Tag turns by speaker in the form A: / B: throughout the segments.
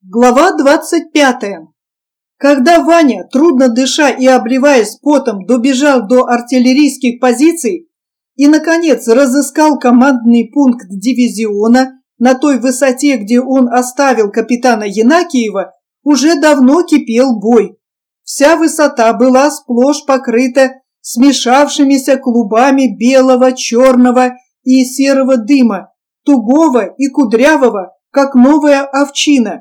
A: Глава 25. Когда Ваня, трудно дыша и обливаясь потом, добежал до артиллерийских позиций и, наконец, разыскал командный пункт дивизиона на той высоте, где он оставил капитана Янакиева, уже давно кипел бой. Вся высота была сплошь покрыта смешавшимися клубами белого, черного и серого дыма, тугого и кудрявого, как новая овчина.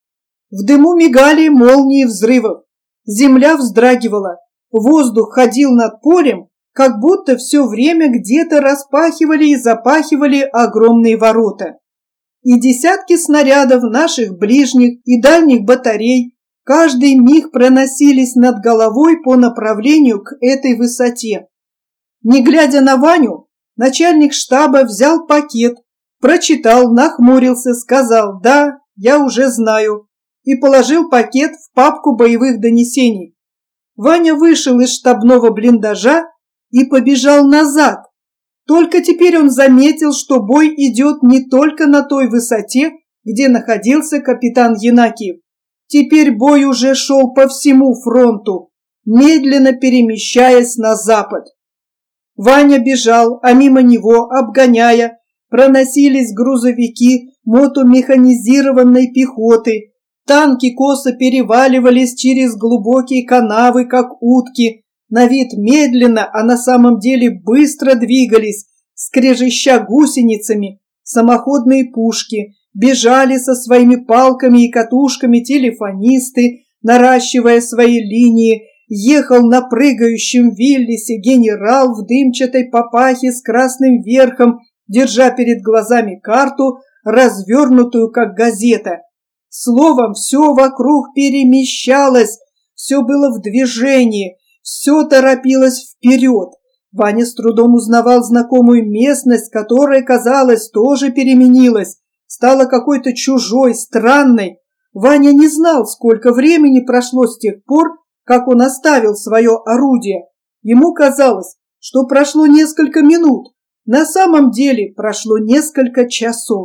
A: В дыму мигали молнии взрывов, земля вздрагивала, воздух ходил над полем, как будто все время где-то распахивали и запахивали огромные ворота. И десятки снарядов наших ближних и дальних батарей каждый миг проносились над головой по направлению к этой высоте. Не глядя на Ваню, начальник штаба взял пакет, прочитал, нахмурился, сказал: «Да, я уже знаю», и положил пакет в папку боевых донесений. Ваня вышел из штабного блиндажа и побежал назад. Только теперь он заметил, что бой идет не только на той высоте, где находился капитан Янакиев. Теперь бой уже шел по всему фронту, медленно перемещаясь на запад. Ваня бежал, а мимо него, обгоняя, проносились грузовики мотомеханизированной пехоты. Танки косо переваливались через глубокие канавы, как утки, на вид медленно, а на самом деле быстро двигались, скрежеща гусеницами. Самоходные пушки, бежали со своими палками и катушками телефонисты, наращивая свои линии. Ехал на прыгающем виллисе генерал в дымчатой папахе с красным верхом, держа перед глазами карту, развернутую как газета. Словом, все вокруг перемещалось, все было в движении, все торопилось вперед. Ваня с трудом узнавал знакомую местность, которая, казалось, тоже переменилась, стала какой-то чужой, странной. Ваня не знал, сколько времени прошло с тех пор, как он оставил свое орудие. Ему казалось, что прошло несколько минут, на самом деле прошло несколько часов.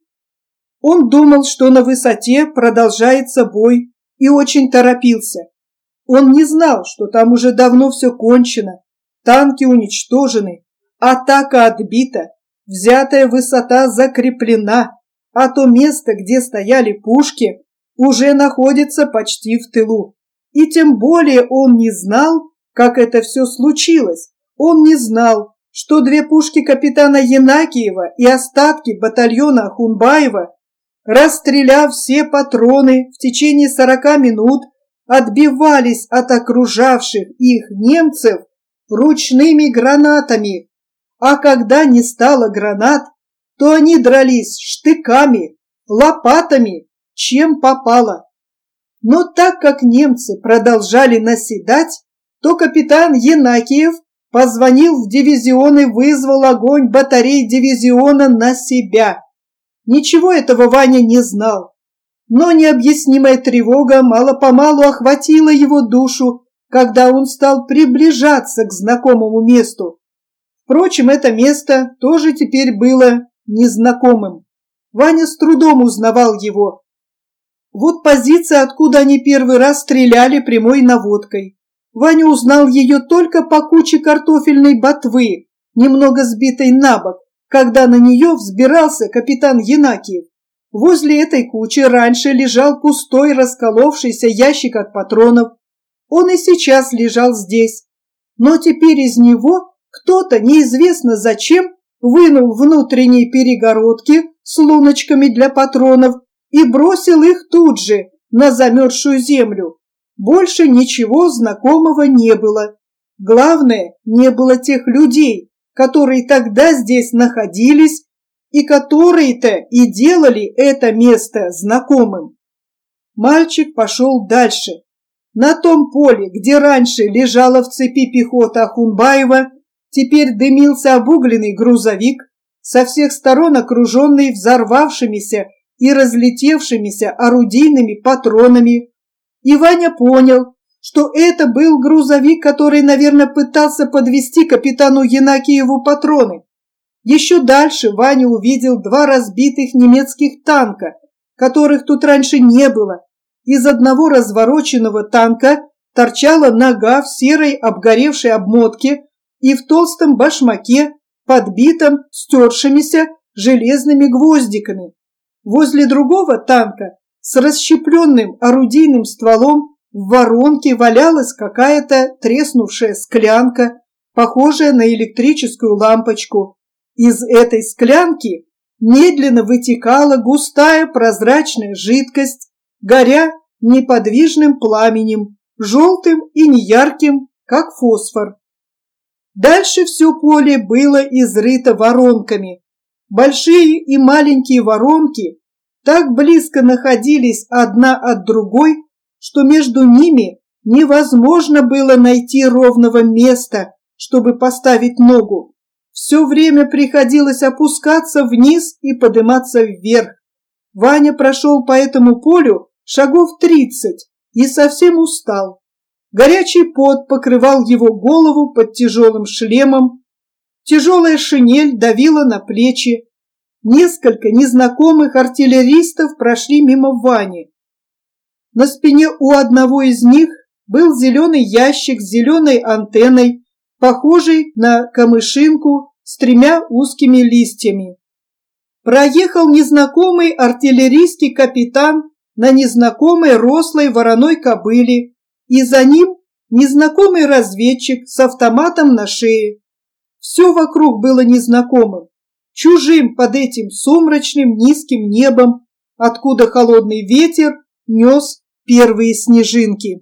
A: Он думал, что на высоте продолжается бой, и очень торопился. Он не знал, что там уже давно все кончено, танки уничтожены, атака отбита, взятая высота закреплена, а то место, где стояли пушки, уже находится почти в тылу. И тем более он не знал, как это все случилось. Он не знал, что две пушки капитана Янакиева и остатки батальона Ахунбаева, расстреляв все патроны в течение 40 минут, отбивались от окружавших их немцев ручными гранатами. А когда не стало гранат, то они дрались штыками, лопатами, чем попало. Но так как немцы продолжали наседать, то капитан Янакиев позвонил в дивизион и вызвал огонь батарей дивизиона на себя. Ничего этого Ваня не знал, но необъяснимая тревога мало-помалу охватила его душу, когда он стал приближаться к знакомому месту. Впрочем, это место тоже теперь было незнакомым. Ваня с трудом узнавал его. Вот позиция, откуда они первый раз стреляли прямой наводкой. Ваня узнал ее только по куче картофельной ботвы, немного сбитой на бок, когда на нее взбирался капитан Янакиев. Возле этой кучи раньше лежал пустой расколовшийся ящик от патронов. Он и сейчас лежал здесь. Но теперь из него кто-то, неизвестно зачем, вынул внутренние перегородки с луночками для патронов и бросил их тут же на замерзшую землю. Больше ничего знакомого не было. Главное, не было тех людей, которые тогда здесь находились и которые-то и делали это место знакомым. Мальчик пошел дальше. На том поле, где раньше лежала в цепи пехота Ахунбаева, теперь дымился обугленный грузовик, со всех сторон окруженный взорвавшимися и разлетевшимися орудийными патронами. И Ваня понял, что это был грузовик, который, наверное, пытался подвезти капитану Янакиеву патроны. Еще дальше Ваня увидел два разбитых немецких танка, которых тут раньше не было. Из одного развороченного танка торчала нога в серой обгоревшей обмотке и в толстом башмаке, подбитом стершимися железными гвоздиками. Возле другого танка с расщепленным орудийным стволом в воронке валялась какая-то треснувшая склянка, похожая на электрическую лампочку. Из этой склянки медленно вытекала густая прозрачная жидкость, горя неподвижным пламенем, желтым и неярким, как фосфор. Дальше все поле было изрыто воронками. Большие и маленькие воронки так близко находились одна от другой, что между ними невозможно было найти ровного места, чтобы поставить ногу. Все время приходилось опускаться вниз и подниматься вверх. Ваня прошел по этому полю шагов 30 и совсем устал. Горячий пот покрывал его голову под тяжелым шлемом. Тяжелая шинель давила на плечи. Несколько незнакомых артиллеристов прошли мимо Вани. На спине у одного из них был зеленый ящик с зеленой антенной, похожий на камышинку с 3 узкими листьями. Проехал незнакомый артиллерийский капитан на незнакомой рослой вороной кобыле, и за ним незнакомый разведчик с автоматом на шее. Все вокруг было незнакомым, чужим под этим сумрачным низким небом, откуда холодный ветер нес первые снежинки.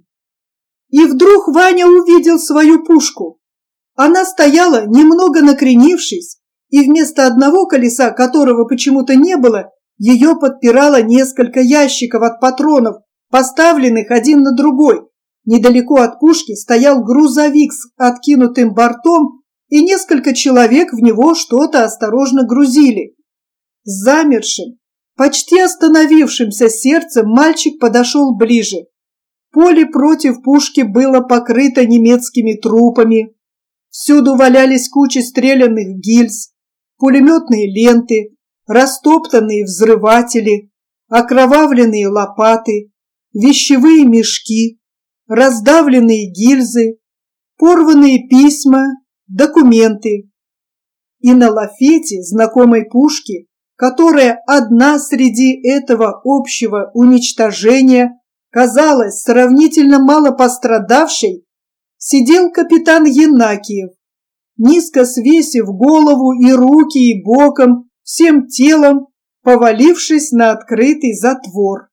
A: И вдруг Ваня увидел свою пушку. Она стояла, немного накренившись, и вместо одного колеса, которого почему-то не было, ее подпирало несколько ящиков от патронов, поставленных один на другой. Недалеко от пушки стоял грузовик с откинутым бортом, и несколько человек в него что-то осторожно грузили. С замершим, почти остановившимся сердцем мальчик подошел ближе. Поле против пушки было покрыто немецкими трупами. Всюду валялись кучи стрелянных гильз, пулеметные ленты, растоптанные взрыватели, окровавленные лопаты, вещевые мешки, раздавленные гильзы, порванные письма, документы. И на лафете знакомой пушки, которая одна среди этого общего уничтожения казалась сравнительно мало пострадавшей, сидел капитан Янакиев, низко свесив голову и руки и боком, всем телом повалившись на открытый затвор.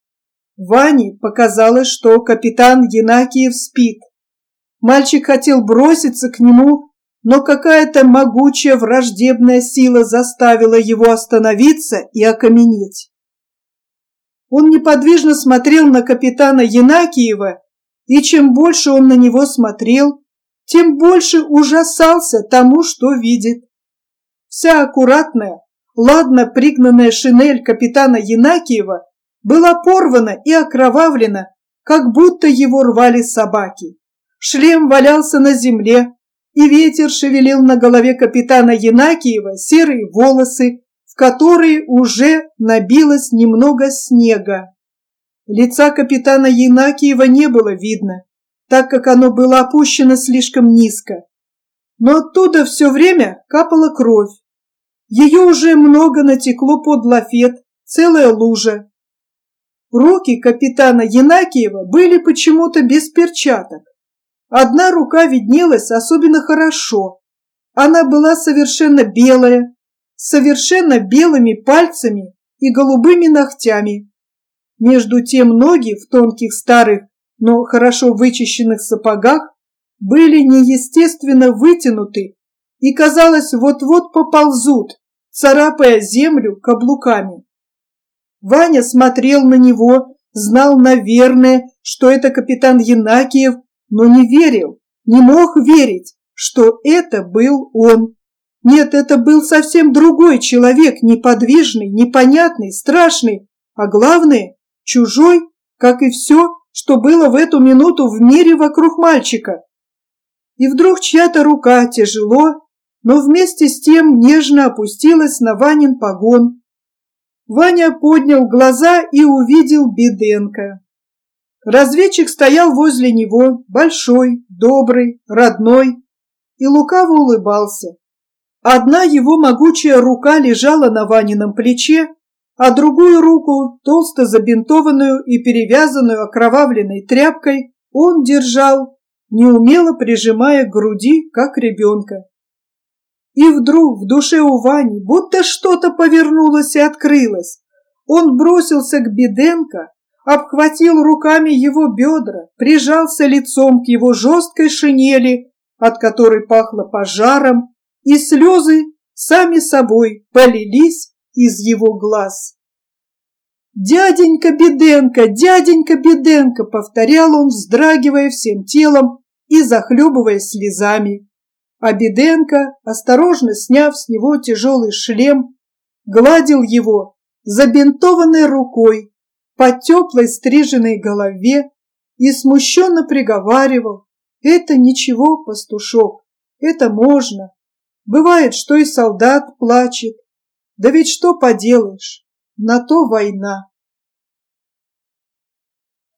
A: Ване показалось, что капитан Янакиев спит. Мальчик хотел броситься к нему, но какая-то могучая враждебная сила заставила его остановиться и окаменеть. Он неподвижно смотрел на капитана Янакиева, и чем больше он на него смотрел, тем больше ужасался тому, что видит. Вся аккуратная, ладно пригнанная шинель капитана Янакиева была порвана и окровавлена, как будто его рвали собаки. Шлем валялся на земле, и ветер шевелил на голове капитана Янакиева серые волосы, в которые уже набилось немного снега. Лица капитана Янакиева не было видно, так как оно было опущено слишком низко. Но оттуда все время капала кровь. Ее уже много натекло под лафет, целая лужа. Руки капитана Янакиева были почему-то без перчаток. Одна рука виднелась особенно хорошо. Она была совершенно белая, с совершенно белыми пальцами и голубыми ногтями. Между тем ноги в тонких старых, но хорошо вычищенных сапогах были неестественно вытянуты и, казалось, вот-вот поползут, царапая землю каблуками. Ваня смотрел на него, знал, наверное, что это капитан Янакиев, но не верил, не мог верить, что это был он. Нет, это был совсем другой человек, неподвижный, непонятный, страшный, а главное, чужой, как и все, что было в эту минуту в мире вокруг мальчика. И вдруг чья-то рука тяжело, но вместе с тем нежно опустилась на Ванин погон. Ваня поднял глаза и увидел Беденко. Разведчик стоял возле него, большой, добрый, родной, и лукаво улыбался. Одна его могучая рука лежала на Ванином плече, а другую руку, толсто забинтованную и перевязанную окровавленной тряпкой, он держал, неумело прижимая к груди, как ребенка. И вдруг в душе у Вани будто что-то повернулось и открылось. Он бросился к Беденко, обхватил руками его бедра, прижался лицом к его жесткой шинели, от которой пахло пожаром, и слезы сами собой полились из его глаз. «Дяденька Беденко!» — повторял он, вздрагивая всем телом и захлебываясь слезами. А Беденко, осторожно сняв с него тяжелый шлем, гладил его забинтованной рукой по теплой стриженной голове и смущенно приговаривал: «Это ничего, пастушок, это можно. Бывает, что и солдат плачет. Да ведь что поделаешь, на то война».